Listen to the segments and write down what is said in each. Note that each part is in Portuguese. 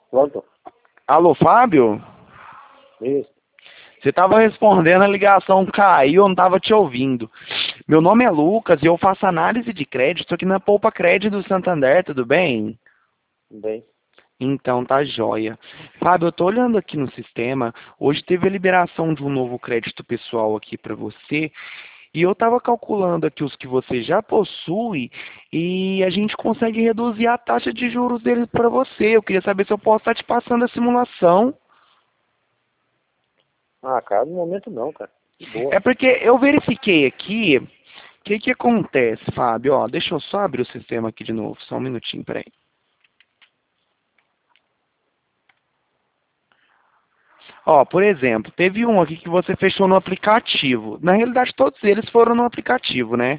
Pronto? Alô, Fábio? Isso. Você estava respondendo, a ligação caiu, eu não estava te ouvindo. Meu nome é Lucas e eu faço análise de crédito aqui na Poupa Crédito do Santander, tudo bem? Bem. Então tá joia. Fábio, eu tô olhando aqui no sistema, hoje teve a liberação de um novo crédito pessoal aqui para você, e eu estava calculando aqui os que você já possui e a gente consegue reduzir a taxa de juros deles para você. Eu queria saber se eu posso estar te passando a simulação. Ah, cara, no momento não, cara. De boa. É porque eu verifiquei aqui, o que que acontece, Fábio? Ó, deixa eu só abrir o sistema aqui de novo, só um minutinho, peraí. Ó, por exemplo, teve um aqui que você fechou no aplicativo. Na realidade, todos eles foram no aplicativo, né?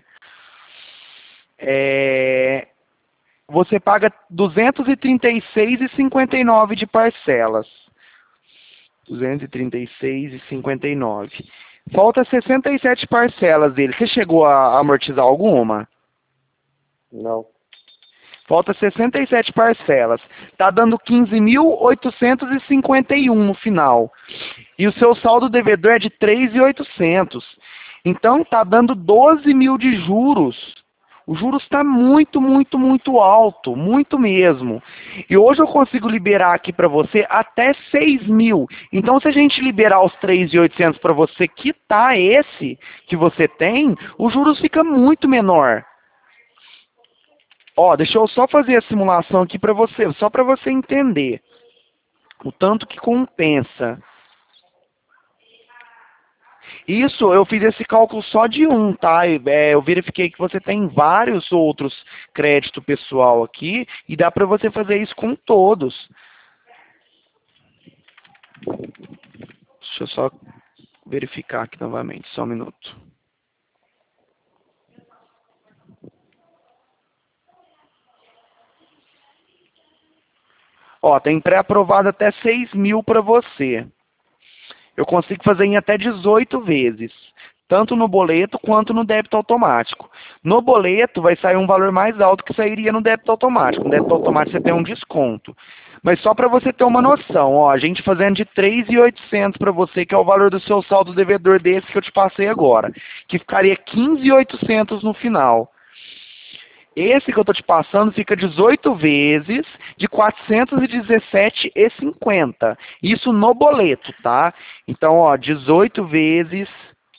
É, você paga 236,59 de parcelas. 236,59. Falta 67 parcelas dele. Você chegou a amortizar alguma? Não. Falta 67 parcelas. Tá dando 15.851 no final. E o seu saldo devedor é de 3.800. Então tá dando 12 mil de juros. O juros está muito, muito, muito alto, muito mesmo. E hoje eu consigo liberar aqui para você até 6 mil. Então, se a gente liberar os 3.800 para você quitar esse que você tem, o juros fica muito menor. Ó, deixa eu só fazer a simulação aqui para você, só para você entender o tanto que compensa. Isso, eu fiz esse cálculo só de um, tá? Eu verifiquei que você tem vários outros crédito pessoal aqui e dá para você fazer isso com todos. Deixa eu só verificar aqui novamente, só um minuto. Ó, tem pré-aprovado até 6 mil para você. Eu consigo fazer em até 18 vezes, tanto no boleto quanto no débito automático. No boleto vai sair um valor mais alto que sairia no débito automático. No débito automático você tem um desconto. Mas só para você ter uma noção, ó, a gente fazendo de 3.800 para você, que é o valor do seu saldo devedor desse que eu te passei agora, que ficaria 15.800 no final. Esse que eu estou te passando fica 18 vezes de 417,50. Isso no boleto, tá? Então, ó, 18 vezes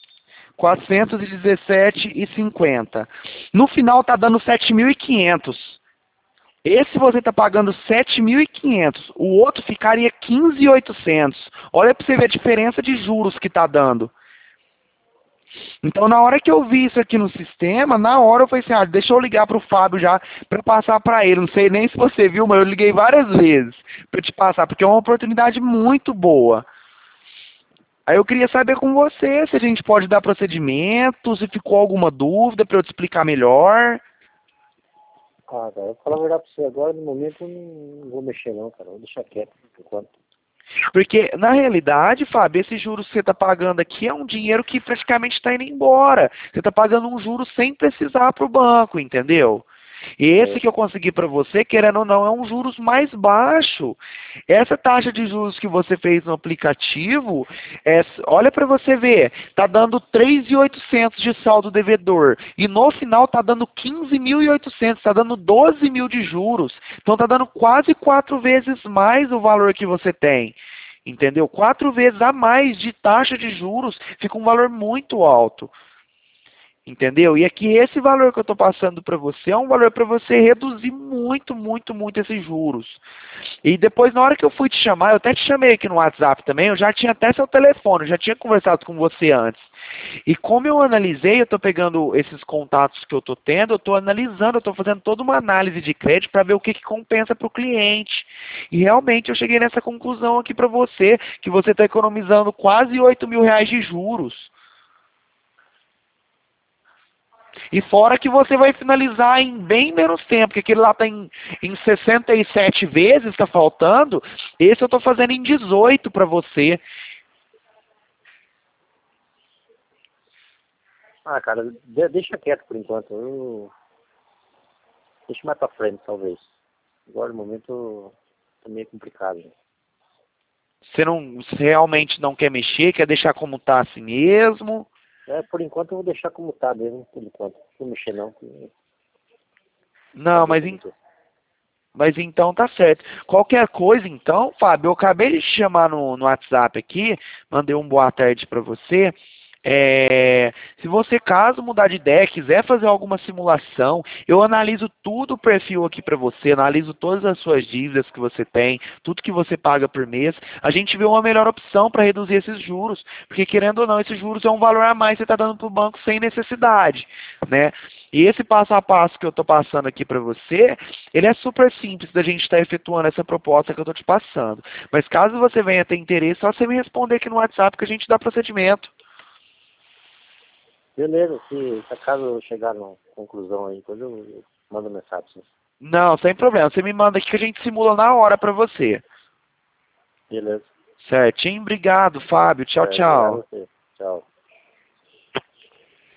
417,50. No final tá dando 7.500. Esse você está pagando 7.500. O outro ficaria 15.800. Olha para você ver a diferença de juros que está dando. Então, na hora que eu vi isso aqui no sistema, na hora eu falei assim, deixa eu ligar para o Fábio já para passar para ele. Não sei nem se você viu, mas eu liguei várias vezes para te passar, porque é uma oportunidade muito boa. Aí eu queria saber com você se a gente pode dar procedimento, se ficou alguma dúvida para eu te explicar melhor. Ah, cara, eu vou falar a verdade pra você agora, no momento eu não vou mexer não, cara. Vou deixar quieto por enquanto. Porque, na realidade, Fábio, esse juros que você está pagando aqui é um dinheiro que praticamente está indo embora. Você está pagando um juro sem precisar para o banco, entendeu? E esse É. que eu consegui para você, querendo ou não, é um juros mais baixo. Essa taxa de juros que você fez no aplicativo, olha para você ver, está dando 3.800 de saldo devedor. E no final está dando 15.800, está dando 12 mil de juros. Então está dando quase 4 vezes mais o valor que você tem. Entendeu? 4 vezes a mais de taxa de juros, fica um valor muito alto. Entendeu? E aqui esse valor que eu estou passando para você é um valor para você reduzir muito, muito, muito esses juros. E depois, na hora que eu fui te chamar, eu até te chamei aqui no WhatsApp também, eu já tinha até seu telefone, eu já tinha conversado com você antes. E como eu analisei, eu estou pegando esses contatos que eu estou tendo, eu estou analisando, eu estou fazendo toda uma análise de crédito para ver o que, que compensa para o cliente. E realmente eu cheguei nessa conclusão aqui para você, que você está economizando quase 8 mil reais de juros. E fora que você vai finalizar em bem menos tempo, porque aquele lá está em 67 vezes, está faltando. Esse eu estou fazendo em 18 para você. Ah, cara, deixa quieto por enquanto. Deixa mais pra frente, talvez. Agora no momento eu tá meio complicado. Né? Você realmente não quer mexer, quer deixar como tá assim mesmo? Por enquanto eu vou deixar como tá mesmo, por enquanto. Não vou mexer não. Não, mas então tá certo. Qualquer coisa então, Fábio, eu acabei de te chamar no WhatsApp aqui, mandei um boa tarde para você. Se você, caso mudar de ideia, quiser fazer alguma simulação, eu analiso tudo o perfil aqui para você, analiso todas as suas dívidas que você tem, tudo que você paga por mês. A gente vê uma melhor opção para reduzir esses juros, porque querendo ou não, esses juros é um valor a mais que você está dando para o banco sem necessidade, né? E esse passo a passo que eu estou passando aqui para você, ele é super simples da gente estar efetuando essa proposta que eu estou te passando. Mas caso você venha ter interesse, só você me responder aqui no WhatsApp que a gente dá procedimento. Beleza, se acaso eu chegar numa conclusão aí, depois eu mando mensagem. Sim. Não, sem problema. Você me manda aqui que a gente simula na hora para você. Beleza. Certinho? Obrigado, Fábio. Tchau, Obrigado a tchau. você.